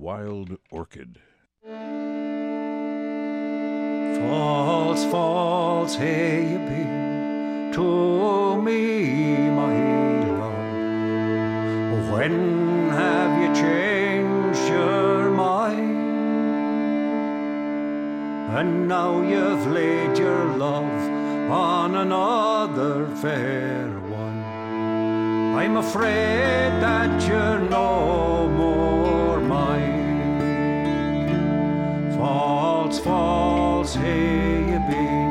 Wild Orchid. False, false, hey you be to me, my love. When have you changed your mind? And now you've laid your love on another fair one. I'm afraid that you're no more mine. False, false, hey you been.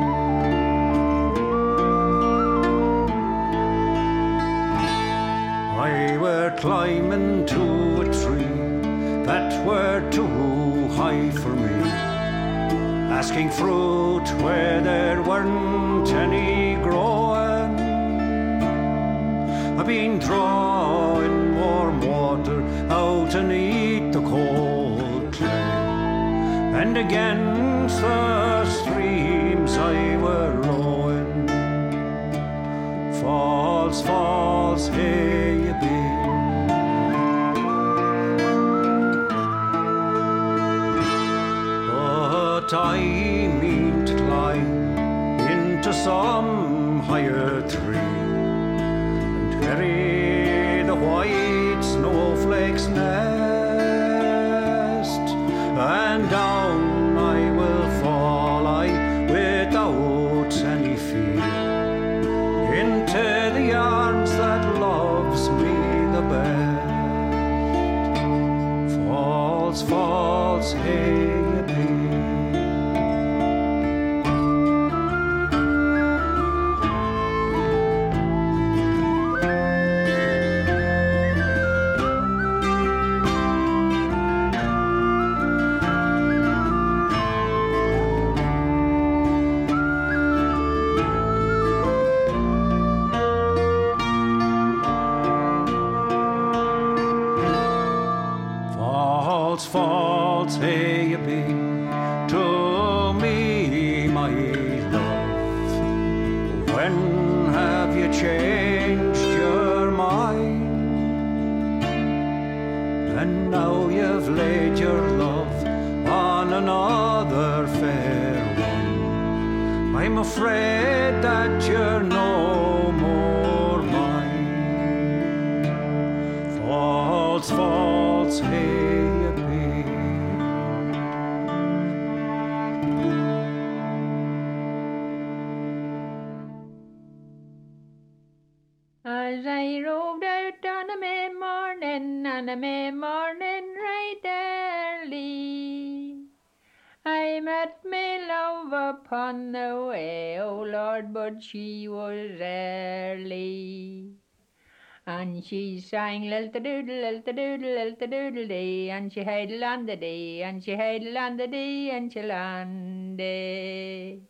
I were climbing to a tree that were too high for me, asking fruit where there weren't any growing. I've been drawing warm water out beneath the cold clay, and against the streams I were rowing. False, false, hey you been. But I mean to climb into some higher tree and carry the white snowflake's nest, and down I will fall, I without any fear, into the arms that loves me the best. False, false, hey you be. False, false, hey you be to me, my love. When have you changed your mind? And now you've laid your love on another fair one. I'm afraid that you're no more mine. False, false, hey you be. As I rode out on a May morning right early, I met me love upon the way, oh Lord, but she was early. And she sang lilt-a-doodle, lilt-a-doodle, lilt-a-doodle day, and she hadled on the day, and she hadled on the day, and she landed.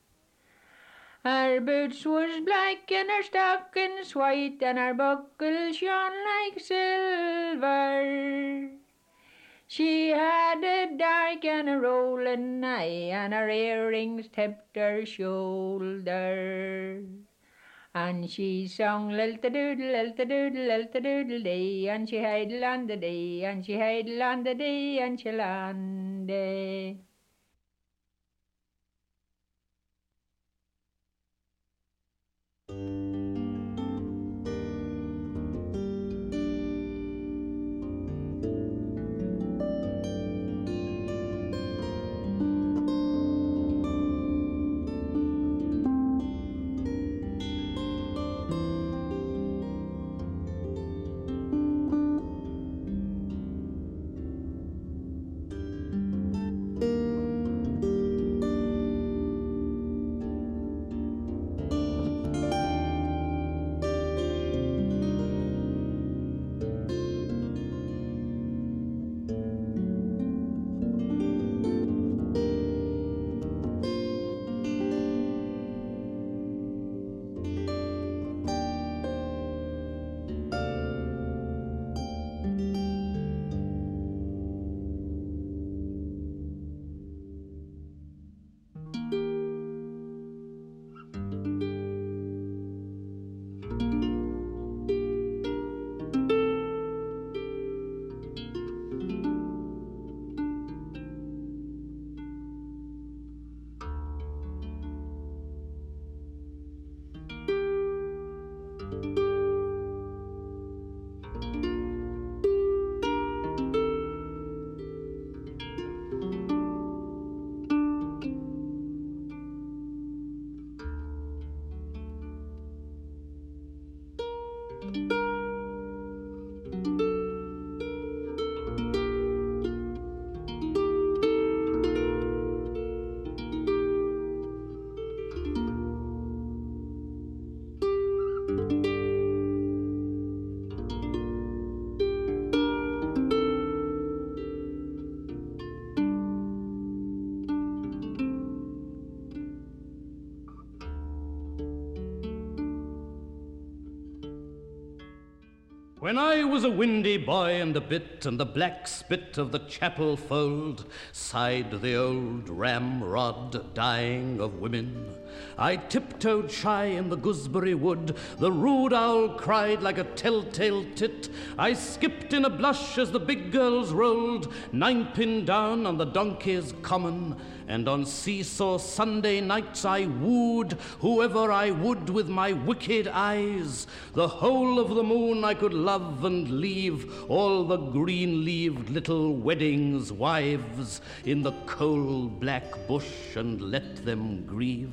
Her boots was black and her stockings white, and her buckles shone like silver. She had a dark and a rolling eye, and her earrings tipped her shoulder. And she sung lilt-a-doodle, lilt-a-doodle, lilt-a-doodle day, and she hadled on the day, and she hadled on the day, and she landed. When I was a windy boy and a bit, and the black spit of the chapel fold sighed the old ramrod, dying of women, I tiptoed shy in the gooseberry wood. The rude owl cried like a telltale tit. I skipped in a blush as the big girls rolled, ninepin down on the donkey's common. And on seesaw Sunday nights I wooed whoever I would with my wicked eyes. The whole of the moon I could love and leave all the green-leaved little weddings' wives in the coal-black bush and let them grieve.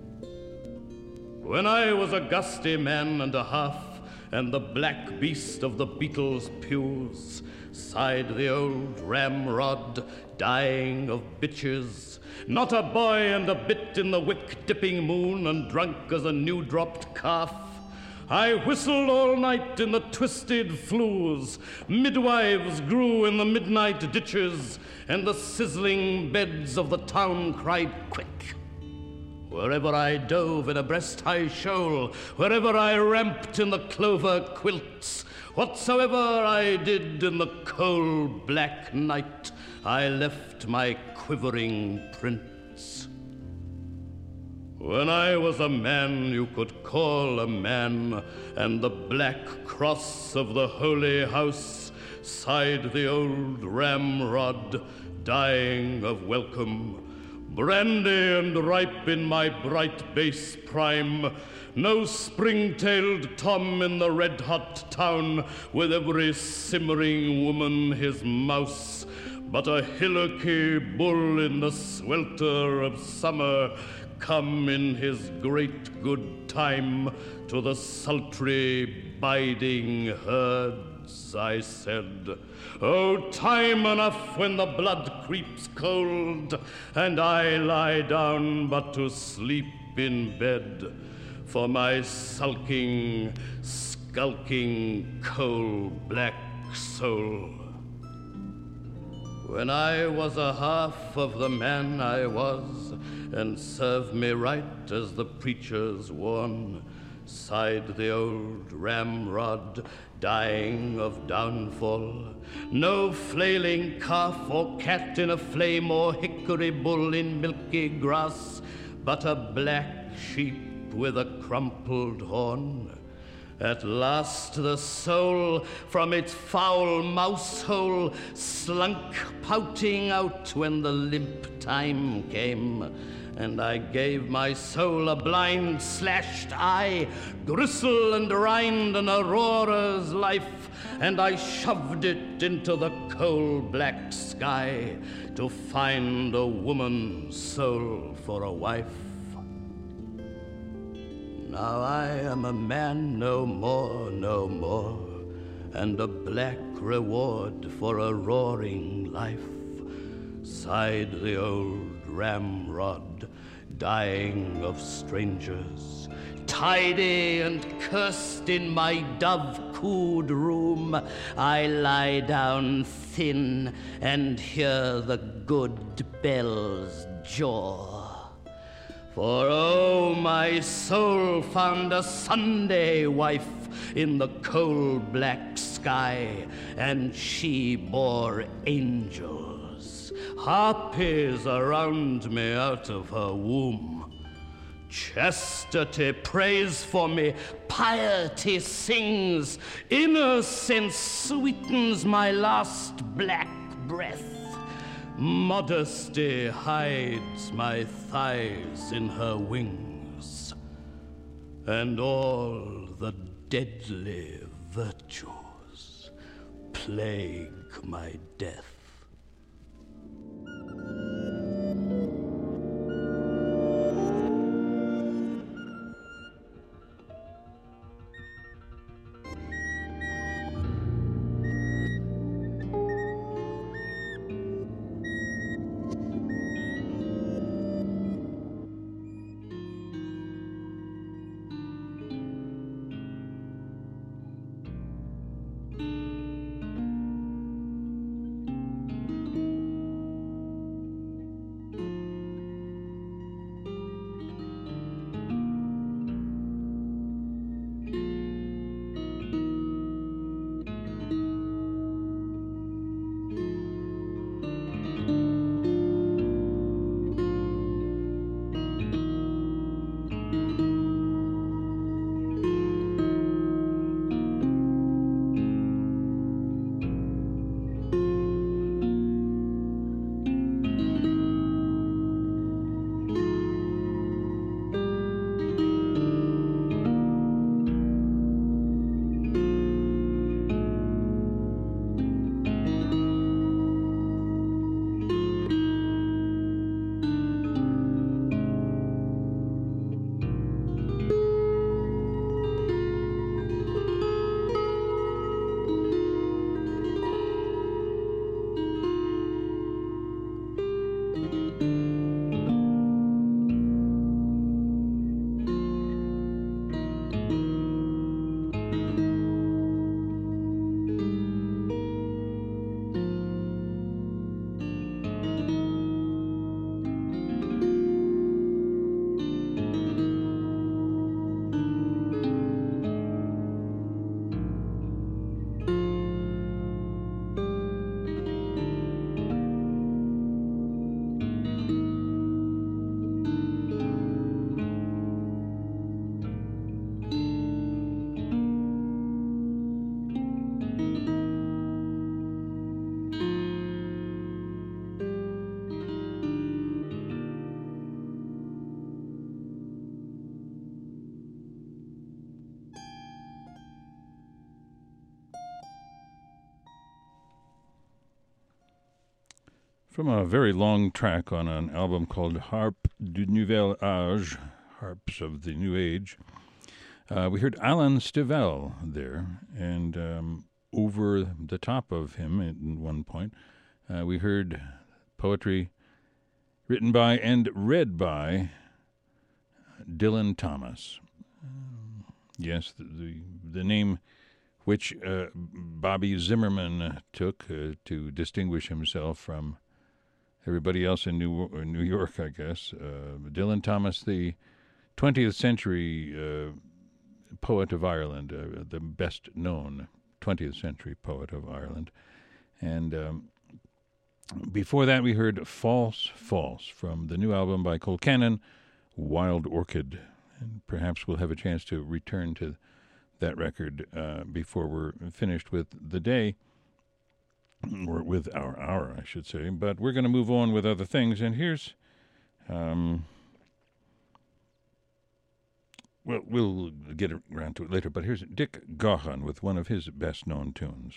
When I was a gusty man and a half, and the black beast of the Beatles' pews, sighed the old ramrod, dying of bitches. Not a boy and a bit in the wick-dipping moon, and drunk as a new-dropped calf. I whistled all night in the twisted flues. Midwives grew in the midnight ditches, and the sizzling beds of the town cried quick. Wherever I dove in a breast-high shoal, wherever I ramped in the clover quilts, whatsoever I did in the coal-black night, I left my quivering prints. When I was a man you could call a man, and the black cross of the holy house, sighed the old ramrod, dying of welcome. Brandy and ripe in my bright base prime, no spring-tailed Tom in the red-hot town, with every simmering woman his mouse, but a hillocky bull in the swelter of summer, come in his great good time to the sultry biding herds. I said, oh, time enough when the blood creeps cold, and I lie down but to sleep in bed, for my sulking, skulking, coal-black soul. When I was a half of the man I was, and serve me right as the preachers warn, sighed the old ramrod, dying of downfall. No flailing calf or cat in a flame or hickory bull in milky grass, but a black sheep with a crumpled horn. At last the soul from its foul mouse hole slunk pouting out when the limp time came, and I gave my soul a blind slashed eye, gristle and rind and Aurora's life, and I shoved it into the coal-black sky to find a woman's soul for a wife. Now I am a man no more, no more, and a black reward for a roaring life, sighed the old ramrod, dying of strangers. Tidy and cursed in my dove-cooed room, I lie down thin and hear the good bells jaw. For oh, my soul found a Sunday wife in the coal-black sky, and she bore angels, harpies around me out of her womb. Chastity prays for me, piety sings, innocence sweetens my last black breath. Modesty hides my thighs in her wings, and all the deadly virtues plague my death. From a very long track on an album called Harpe du Nouvel Âge, Harps of the New Age, we heard Alan Stivell there, and over the top of him at one point, we heard poetry written by and read by Dylan Thomas. Yes, the name which Bobby Zimmerman took to distinguish himself from everybody else in New York, I guess. Dylan Thomas, the 20th century poet of Ireland, the best known 20th century poet of Ireland. And before that, we heard False, False from the new album by Colcannon, Wild Orchid. And perhaps we'll have a chance to return to that record before we're finished with the day. Or with our hour, I should say. But we're going to move on with other things. And here's, we'll get around to it later. But here's Dick Gaughan with one of his best-known tunes.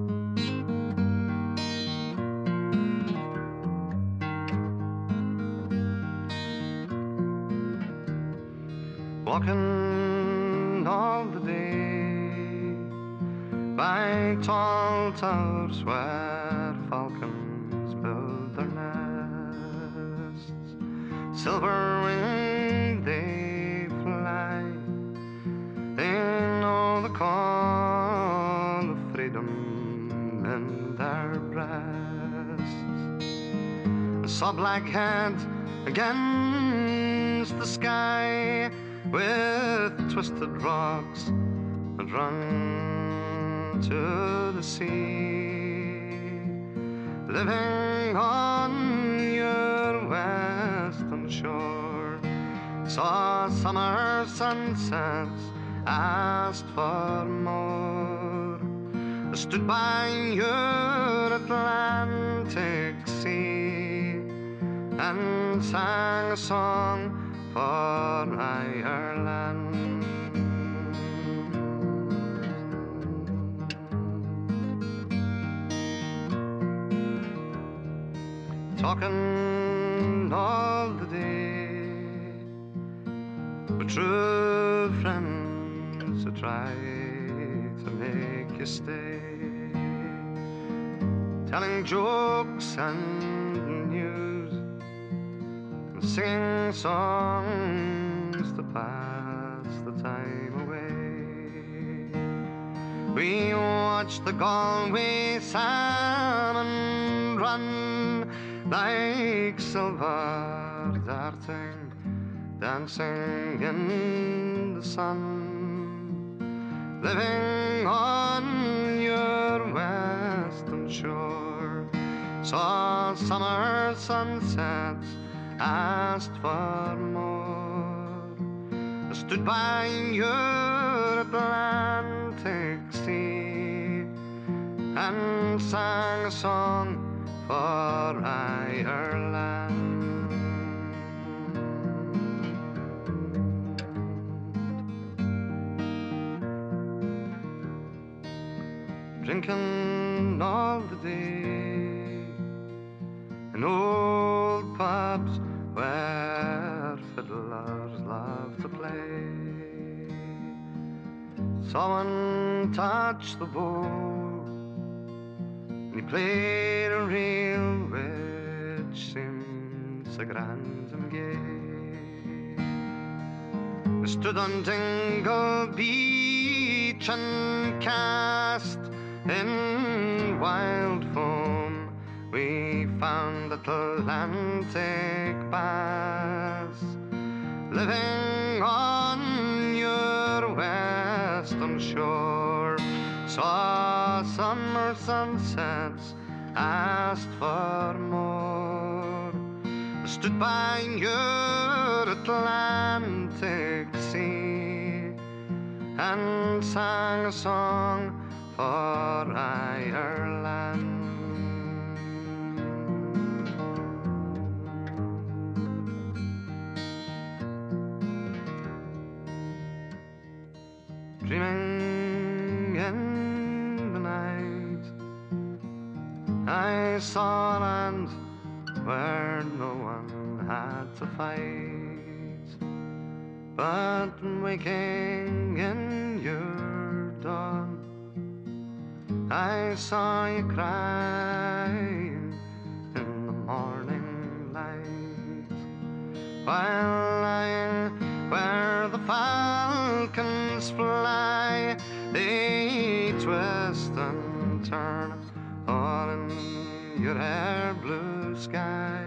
Walking all the day by tall towers where falcons build their nests, silver-winged they fly. They know the call of freedom in their breasts. Saw black head against the sky with twisted rocks and run to the sea, living on your western shore. Saw summer sunsets, asked for more. Stood by your Atlantic sea and sang a song for Ireland. Talking all the day with true friends who try to make you stay, telling jokes and news and singing songs to pass the time away. We watch the Galway salmon run like silver darting, dancing in the sun, living on your western shore. Saw summer sunsets, asked for more. Stood by your Atlantic sea and sang a song for Ireland. Drinking all the day in old pubs where fiddlers love to play. Someone touched the bow and he played a reel which seemed sa grand and gay. We stood on Dingle Beach and cast in wild foam. We found Atlantic bass living on your western shore. Saw summer sunsets, asked for more. Stood by your Atlantic sea and sang a song for Ireland. Dreaming in the night, I saw land where no one had to fight. But waking in your dawn, I saw you crying in the morning light, while lying where the falcons fly. They twist and turn all in your hair blue sky,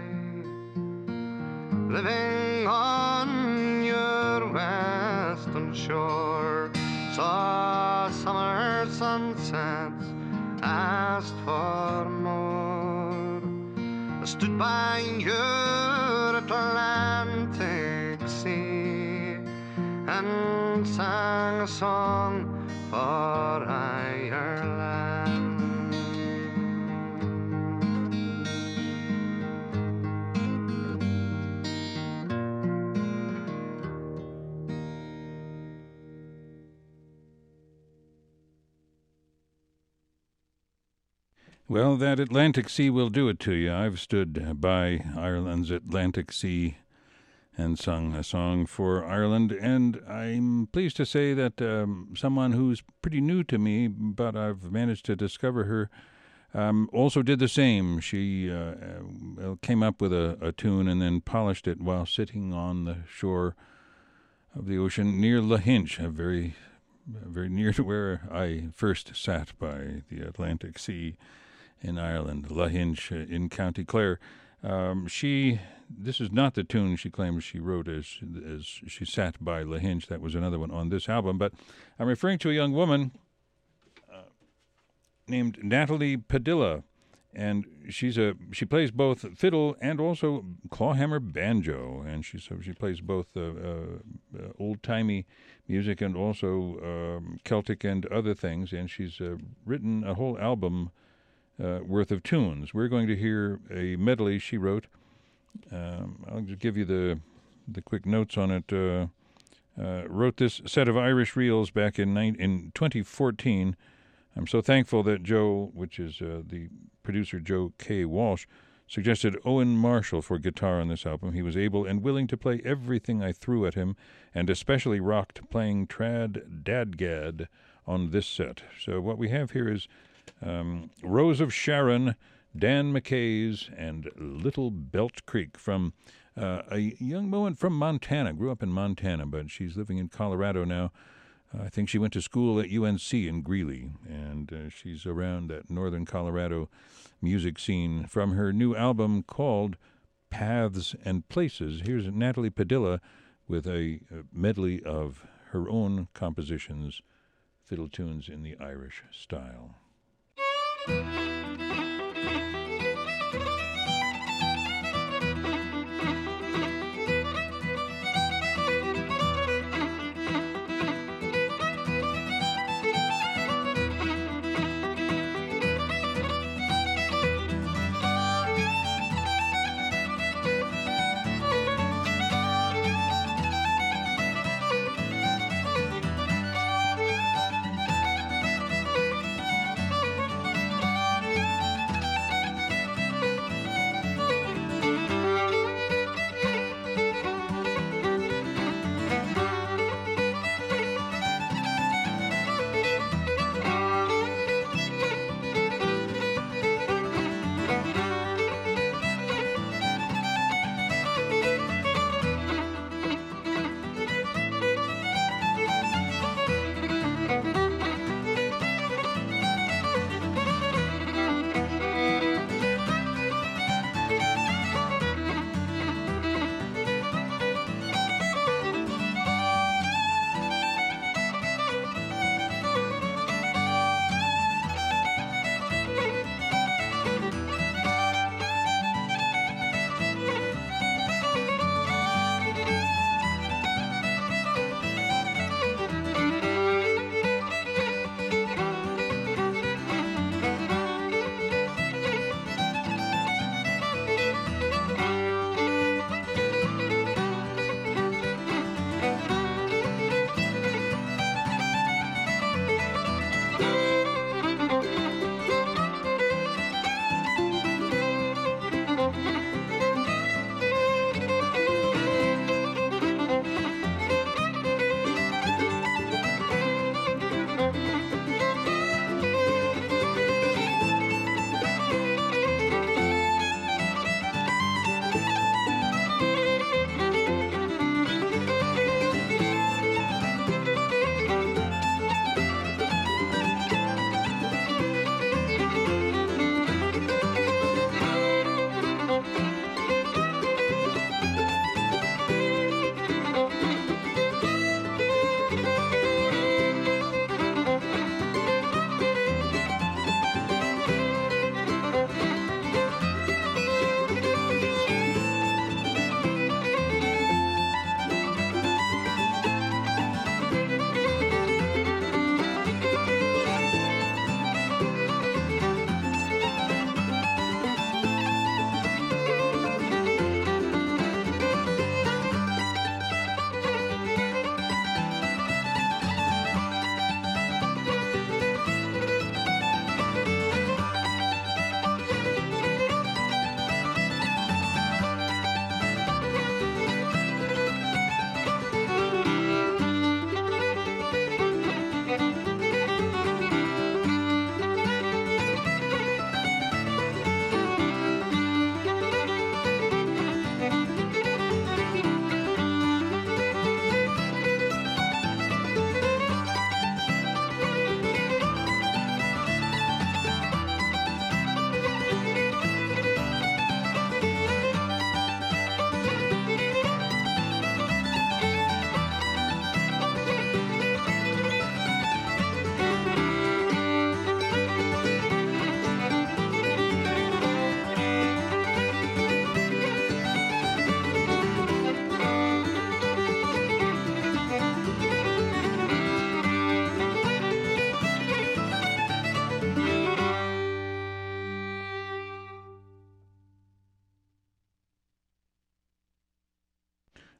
living on your western shore. Saw summer sunsets, asked for more. Stood by your Atlantic sea and sang a song for Ireland. Well, that Atlantic Sea will do it to you. I've stood by Ireland's Atlantic Sea and sung a song for Ireland, and I'm pleased to say that someone who's pretty new to me, but I've managed to discover her, also did the same. She came up with a tune and then polished it while sitting on the shore of the ocean near Lahinch, very near to where I first sat by the Atlantic Sea in Ireland, Lahinch in County Clare. This is not the tune she claims she wrote as she sat by Lahinch. That was another one on this album. But I'm referring to a young woman named Natalie Padilla, and she plays both fiddle and also clawhammer banjo, and she plays both old-timey music and also Celtic and other things, and she's written a whole album worth of tunes. We're going to hear a medley she wrote. I'll just give you the quick notes on it. Wrote this set of Irish reels back in 2014. I'm so thankful that Joe, which is the producer Joe K. Walsh, suggested Owen Marshall for guitar on this album. He was able and willing to play everything I threw at him, and especially rocked playing trad dadgad on this set. So what we have here is Rose of Sharon, Dan McKay's, and Little Belt Creek from a young woman from Montana. Grew up in Montana, but she's living in Colorado now. I think she went to school at UNC in Greeley, and she's around that northern Colorado music scene. From her new album called Paths and Places, here's Natalie Padilla with a medley of her own compositions, fiddle tunes in the Irish style.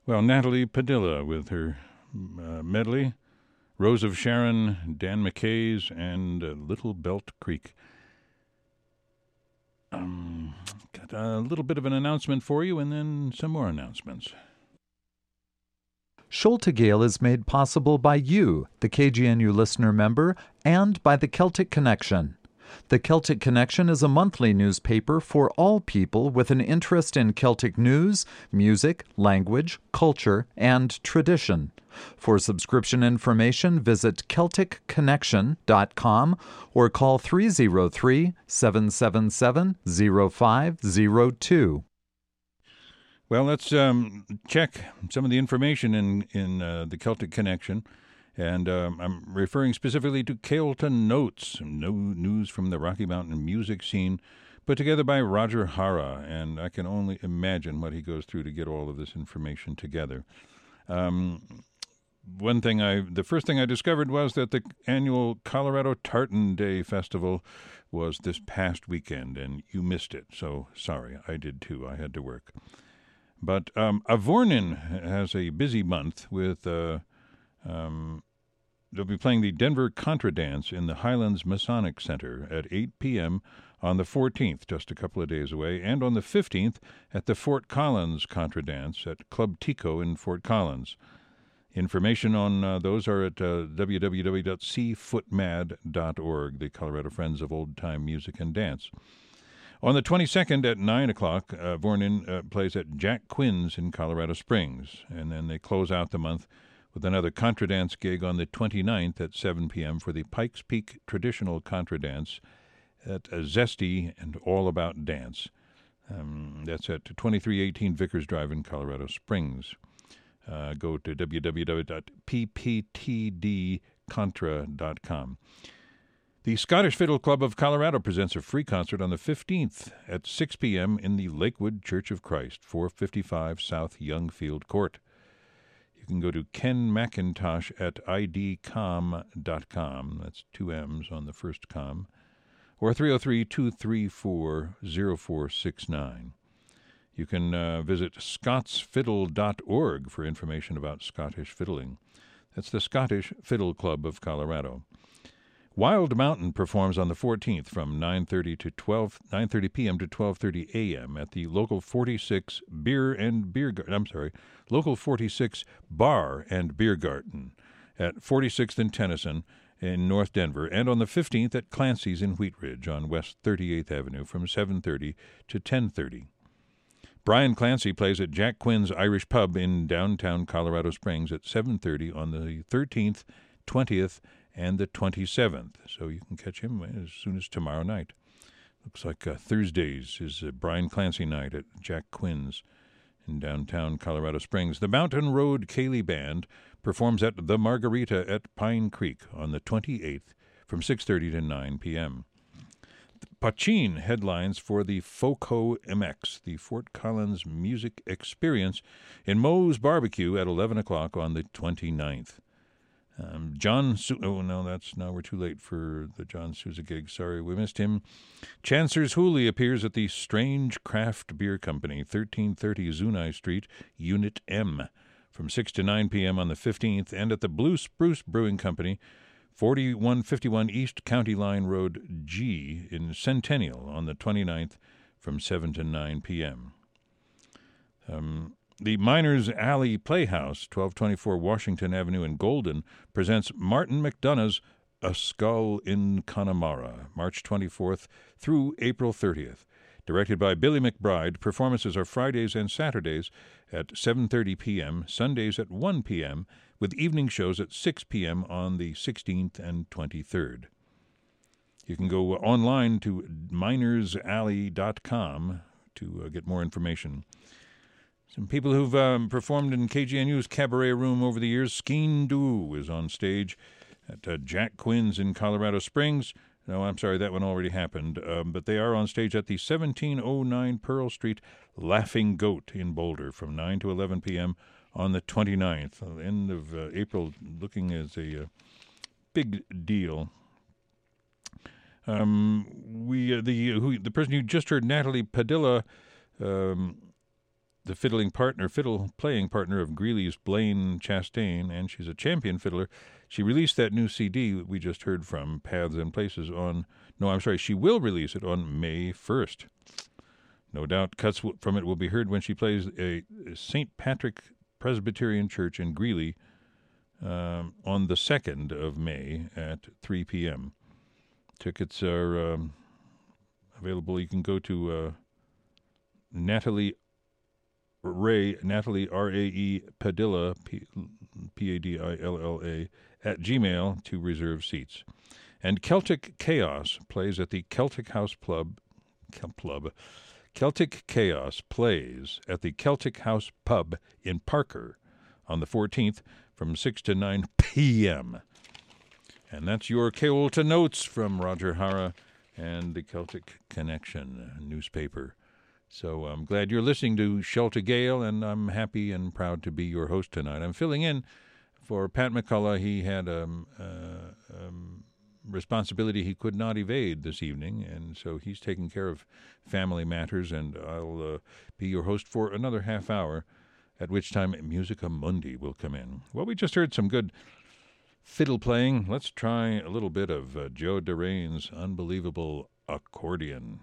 Well, Natalie Padilla with her medley, Rose of Sharon, Dan McKay's, and Little Belt Creek. Got a little bit of an announcement for you, and then some more announcements. Sholtegale is made possible by you, the KGNU listener member, and by the Celtic Connection. The Celtic Connection is a monthly newspaper for all people with an interest in Celtic news, music, language, culture, and tradition. For subscription information, visit CelticConnection.com or call 303-777-0502. Well, let's check some of the information in the Celtic Connection. And I'm referring specifically to Caleton Notes, news from the Rocky Mountain music scene, put together by Roger Hara. And I can only imagine what he goes through to get all of this information together. The first thing I discovered was that the annual Colorado Tartan Day Festival was this past weekend, and you missed it. So sorry, I did too. I had to work. But Avornin has a busy month with... they'll be playing the Denver Contra Dance in the Highlands Masonic Center at 8 p.m. on the 14th, just a couple of days away, and on the 15th at the Fort Collins Contra Dance at Club Tico in Fort Collins. Information on those are at www.cfootmad.org, the Colorado Friends of Old Time Music and Dance. On the 22nd at 9 o'clock, Vornin plays at Jack Quinn's in Colorado Springs, and then they close out the month with another Contra Dance gig on the 29th at 7 p.m. for the Pikes Peak Traditional Contra Dance at Zesty and All About Dance. That's at 2318 Vickers Drive in Colorado Springs. Go to www.pptdcontra.com. The Scottish Fiddle Club of Colorado presents a free concert on the 15th at 6 p.m. in the Lakewood Church of Christ, 455 South Youngfield Court. You can go to Ken McIntosh at idcom.com. That's 2 M's on the first com. Or 303-234-0469. You can visit scotsfiddle.org for information about Scottish fiddling. That's the Scottish Fiddle Club of Colorado. Wild Mountain performs on the 14th from 9:30 p.m. to 12:30 a.m. at the Local 46 Local 46 Bar and Beer Garden at 46th and Tennyson in North Denver, and on the 15th at Clancy's in Wheat Ridge on West 38th Avenue from 7:30 to 10:30. Brian Clancy plays at Jack Quinn's Irish Pub in downtown Colorado Springs at 7:30 on the 13th, 20th, and the 27th. So you can catch him as soon as tomorrow night. Looks like Thursdays is Brian Clancy night at Jack Quinn's in downtown Colorado Springs. The Mountain Road Cayley Band performs at the Margarita at Pine Creek on the 28th from 6:30 to 9 p.m. Pachin headlines for the FOCO MX, the Fort Collins Music Experience, in Moe's Barbecue at 11 o'clock on the 29th. We're too late for the John Sousa gig. Sorry, we missed him. Chancer's Hooley appears at the Strange Craft Beer Company, 1330 Zunai Street, Unit M, from 6 to 9 p.m. on the 15th, and at the Blue Spruce Brewing Company, 4151 East County Line Road G in Centennial on the 29th from 7 to 9 p.m. The Miners Alley Playhouse, 1224 Washington Avenue in Golden, presents Martin McDonough's A Skull in Connemara, March 24th through April 30th. Directed by Billy McBride, performances are Fridays and Saturdays at 7:30 p.m., Sundays at 1 p.m., with evening shows at 6 p.m. on the 16th and 23rd. You can go online to minersalley.com to get more information. Some people who've performed in KGNU's Cabaret Room over the years. Skeen Doo is on stage at Jack Quinn's in Colorado Springs. No, I'm sorry, that one already happened. But they are on stage at the 1709 Pearl Street Laughing Goat in Boulder from 9 to 11 p.m. on the 29th. End of April, looking as a big deal. The person you just heard, Natalie Padilla, the fiddle playing partner of Greeley's Blaine Chastain, and she's a champion fiddler. She released that new CD we just heard from, Paths and Places, she will release it on May 1st. No doubt cuts from it will be heard when she plays a St. Patrick Presbyterian Church in Greeley on the 2nd of May at 3 p.m. Tickets are available. You can go to Natalie R.A.E. Padilla, Padilla, at Gmail to reserve seats. And Celtic Chaos plays at the Celtic House Pub. Celtic Chaos plays at the Celtic House Pub in Parker on the 14th from 6 to 9 p.m. And that's your Keolta Notes from Roger Hara and the Celtic Connection newspaper. So I'm glad you're listening to Shelta Gale, and I'm happy and proud to be your host tonight. I'm filling in for Pat McCullough. He had responsibility he could not evade this evening, and so he's taking care of family matters, and I'll be your host for another half hour, at which time Musica Mundi will come in. Well, we just heard some good fiddle playing. Let's try a little bit of Joe Derain's unbelievable accordion.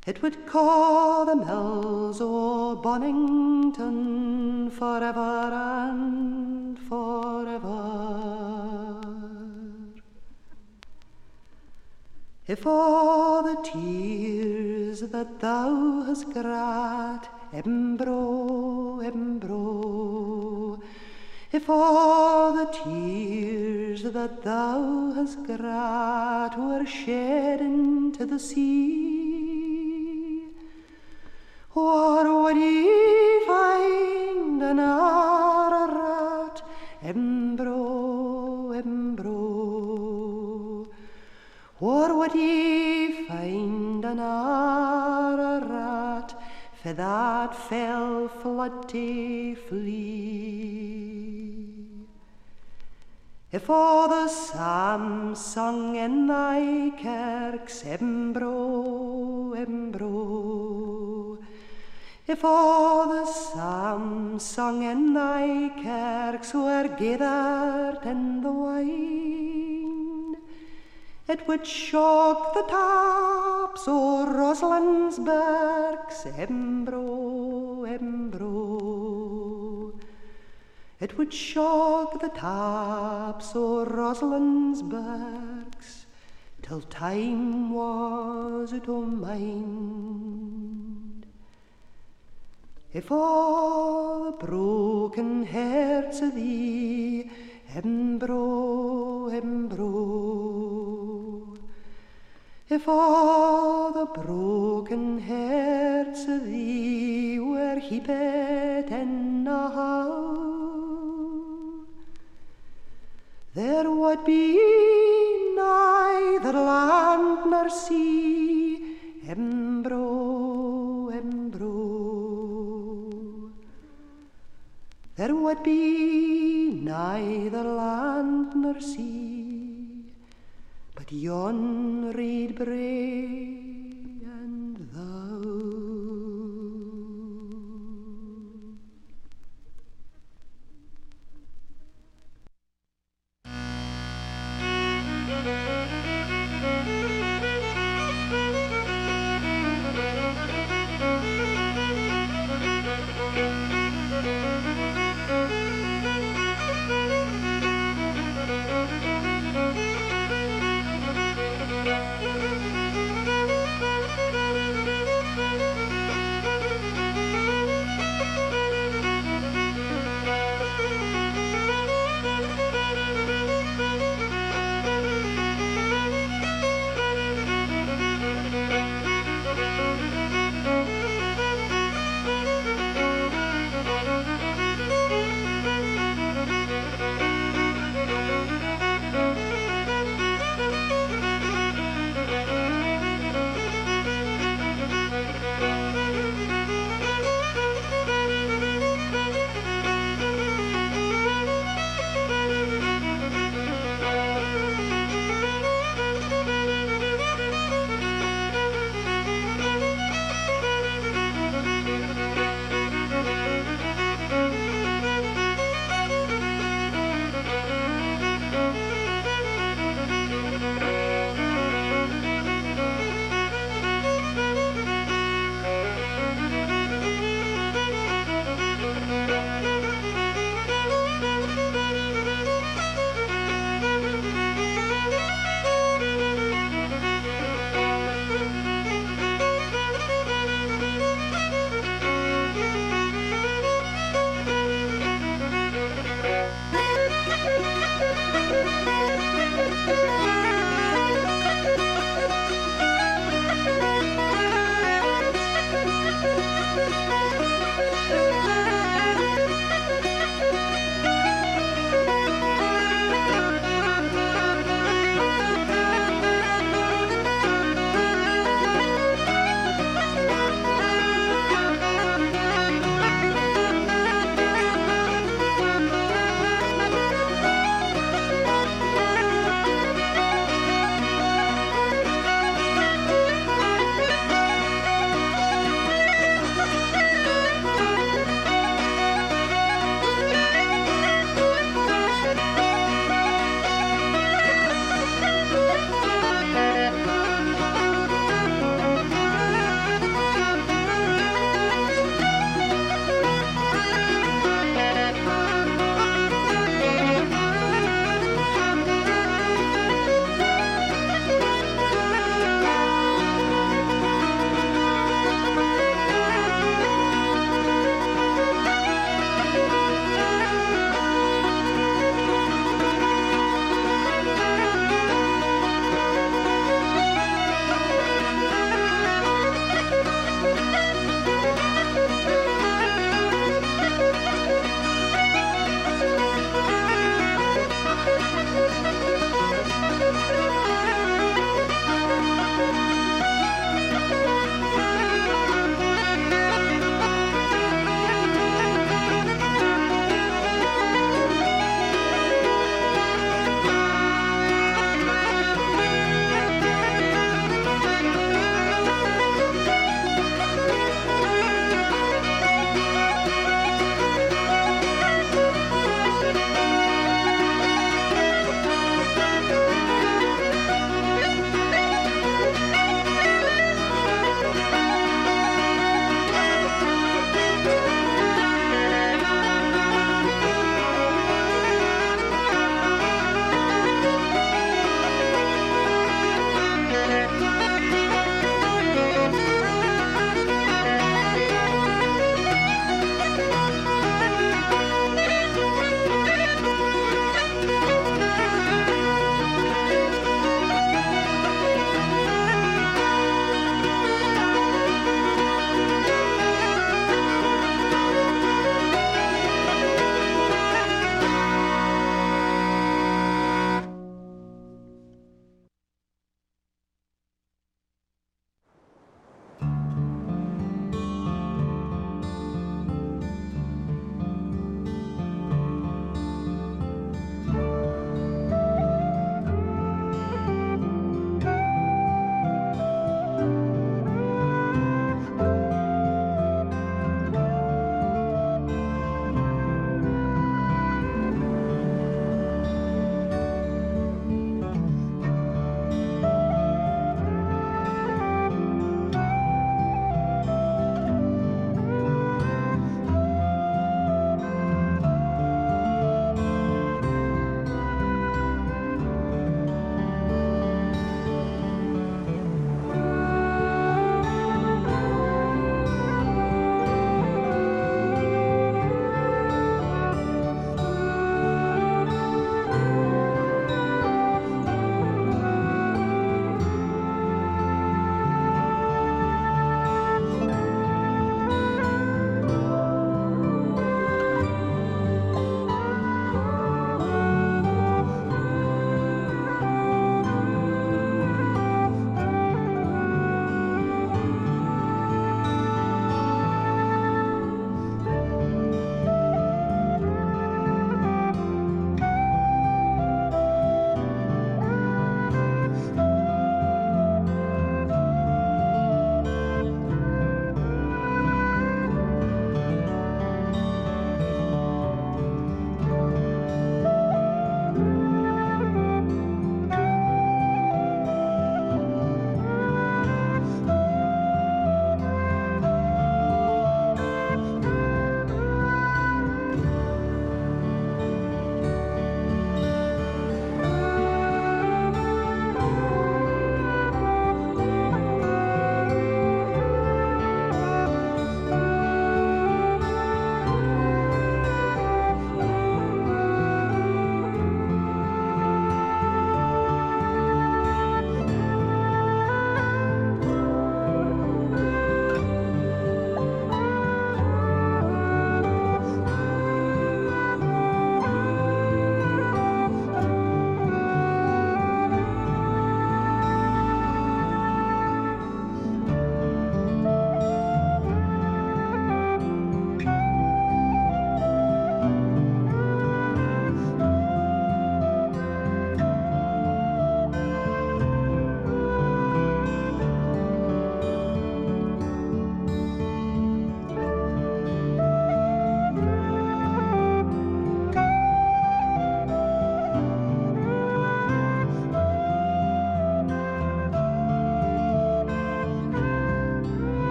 It would call the mills o' Bonnington forever and forever. If all the tears that thou hast grat, Embro, Embro, if all the tears that thou hast grat were shed into the sea, what would ye find in Ararat, Embro, Embro? What would ye find in Ararat for that fell flood to flee? If all the psalms sung in thy kirks, Embro, Embro, if all the psalms sung in thy kirks were gathered in the wine, it would shock the tops o' Rosalind's birks, Embro, Embro. It would shock the tops o' Rosalind's birks till time was out o' mind. If all the broken hearts o' thee, Embro, Embro, if all the broken hearts o' thee were heaped in a howe, there would be neither land nor sea, Embro, Embro. There would be neither land nor sea, but yon reed brae and thou.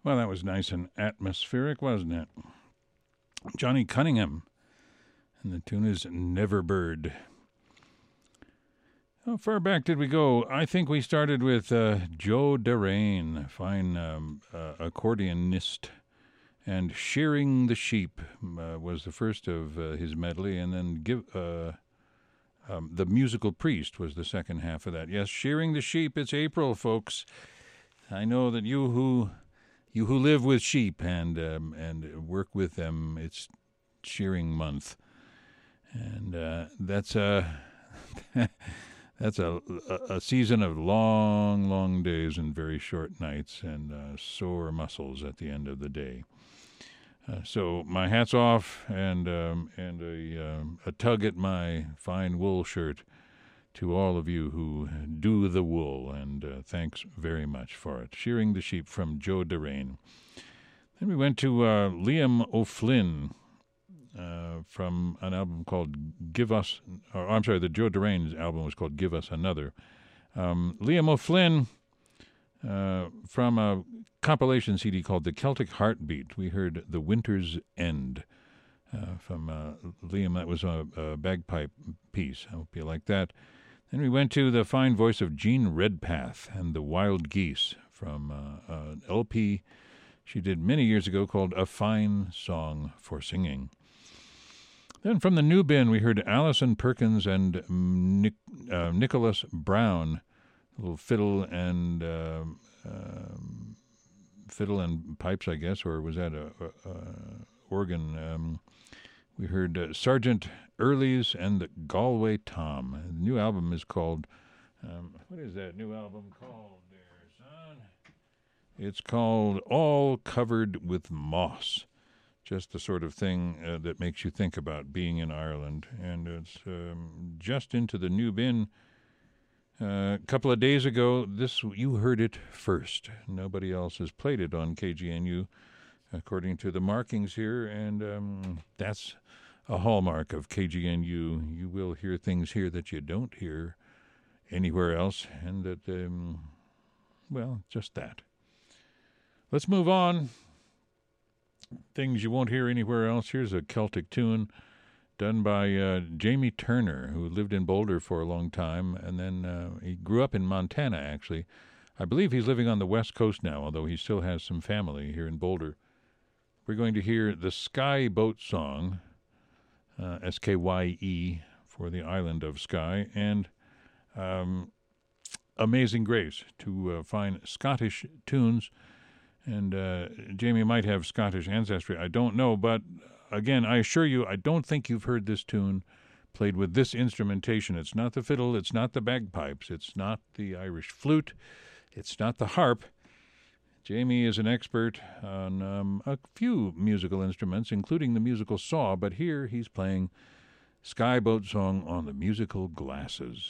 Well, that was nice and atmospheric, wasn't it? Johnny Cunningham, and the tune is Never Bird. How far back did we go? I think we started with Joe Derain, fine accordionist, and Shearing the Sheep was the first of his medley, and then The Musical Priest was the second half of that. Yes, Shearing the Sheep. It's April, folks. I know that you who live with sheep and work with them, it's shearing month, and that's that's a season of long, long days and very short nights and sore muscles at the end of the day. So my hat's off and a tug at my fine wool shirt to all of you who do the wool, and thanks very much for it. Shearing the Sheep from Joe Derain. Then we went to Liam O'Flynn from an album called Give Us, the Joe Derain's album was called Give Us Another. Liam O'Flynn from a compilation CD called The Celtic Heartbeat. We heard The Winter's End from Liam. That was a bagpipe piece. I hope you like that. Then we went to the fine voice of Jean Redpath and the Wild Geese from an LP she did many years ago called A Fine Song for Singing. Then from the new bin, we heard Alison Perkins and Nicholas Brown, a little fiddle and pipes, I guess, or was that a organ? We heard Sergeant Earlys and the Galway Tom. The new album is called, what is that new album called there, son? It's called All Covered with Moss. Just the sort of thing that makes you think about being in Ireland. And it's just into the new bin. A couple of days ago, you heard it first. Nobody else has played it on KGNU, according to the markings here, and that's a hallmark of KGNU. You will hear things here that you don't hear anywhere else, and that, just that. Let's move on. Things you won't hear anywhere else. Here's a Celtic tune done by Jamie Turner, who lived in Boulder for a long time, and then he grew up in Montana, actually. I believe he's living on the West Coast now, although he still has some family here in Boulder. We're going to hear the Skye Boat Song, Skye, for the island of Skye, and Amazing Grace, two fine Scottish tunes. And Jamie might have Scottish ancestry. I don't know, but again, I assure you, I don't think you've heard this tune played with this instrumentation. It's not the fiddle, it's not the bagpipes, it's not the Irish flute, it's not the harp. Jamie is an expert on a few musical instruments, including the musical saw, but here he's playing Skye Boat Song on the musical glasses.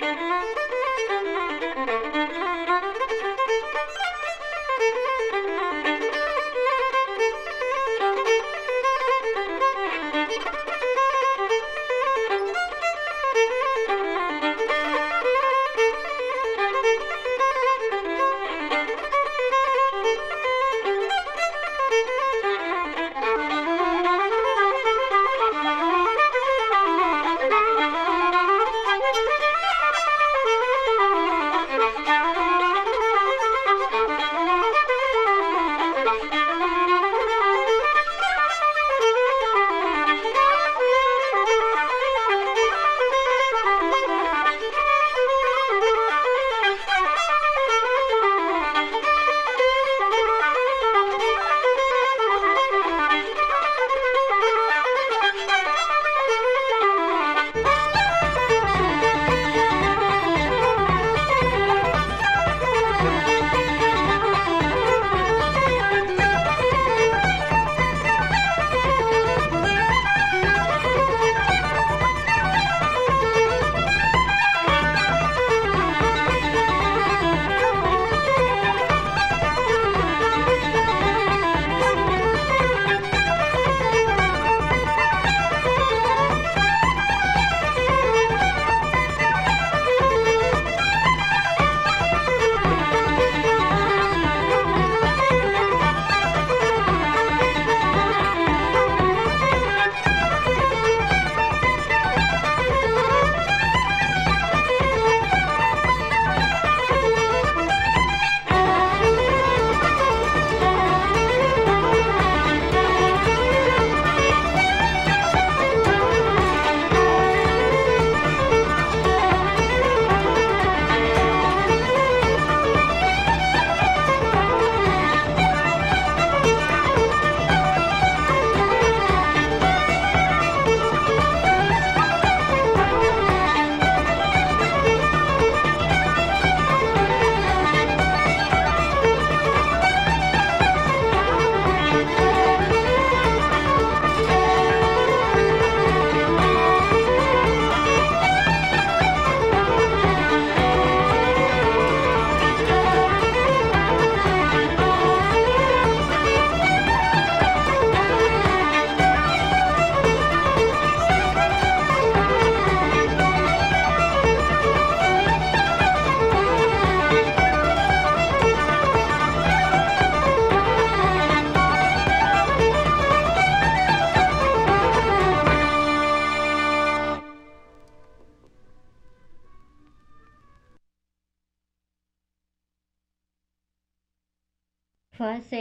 'Twas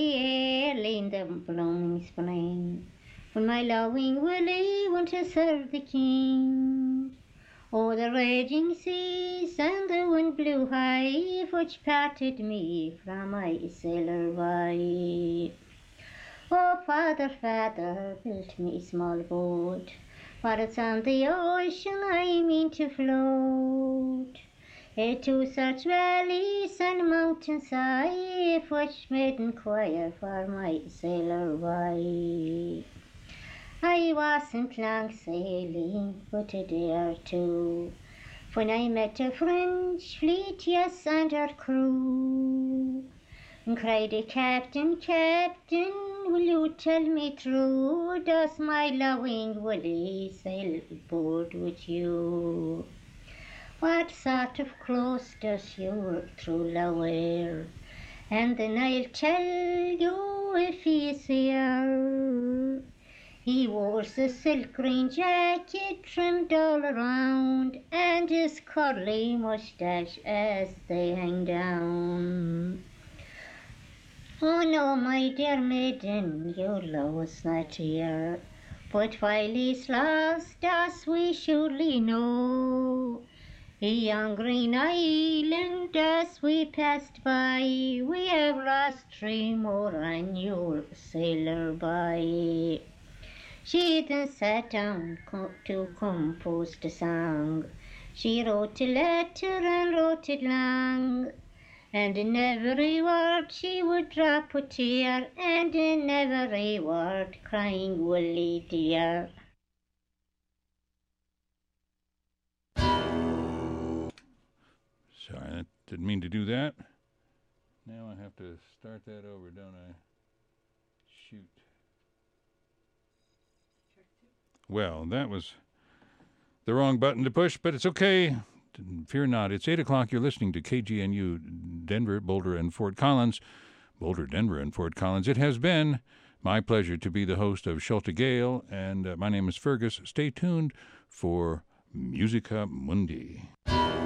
early in the blooming spring, when my loving Willie went to serve the king. Oh, the raging seas and the wind blew high, which parted me from my sailor boy. Oh, father, father, build me a small boat, for it's on the ocean I mean to float. To such valleys and mountains I, which made inquire for my sailor boy. I wasn't long sailing, but a day or two, when I met a French fleet, yes, and her crew. And cried the captain, captain, will you tell me true, does my loving Willie sail aboard with you? What sort of clothes does your true love wear? And then I'll tell you if he is here. He wears a silk green jacket trimmed all around, and his curly moustache as they hang down. Oh no, my dear maiden, your love was not here, but while he's lost, as we surely know, yon green island as we passed by, we have lost 3 more on your sailor boy. She then sat down to compose the song. She wrote a letter and wrote it long, and in every word she would drop a tear, and in every word crying, Willie dear. Didn't mean to do that. Now I have to start that over, don't I? Shoot. Well, that was the wrong button to push, but it's okay. Fear not. It's 8 o'clock. You're listening to KGNU, Denver, Boulder, and Fort Collins. Boulder, Denver, and Fort Collins. It has been my pleasure to be the host of Shelter Gale, and my name is Fergus. Stay tuned for Musica Mundi.